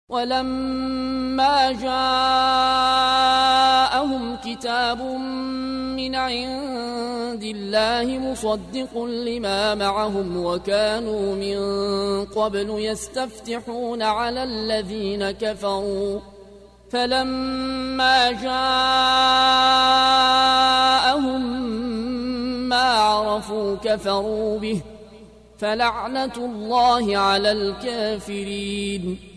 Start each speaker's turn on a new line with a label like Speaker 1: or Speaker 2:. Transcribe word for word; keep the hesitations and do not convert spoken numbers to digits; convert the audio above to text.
Speaker 1: ولما جاءهم كتاب من عند الله مصدق لما معهم وكانوا من قبل يستفتحون على الذين كفروا فلما جاءهم ما عرفوا كفروا به فلعنة الله على الكافرين.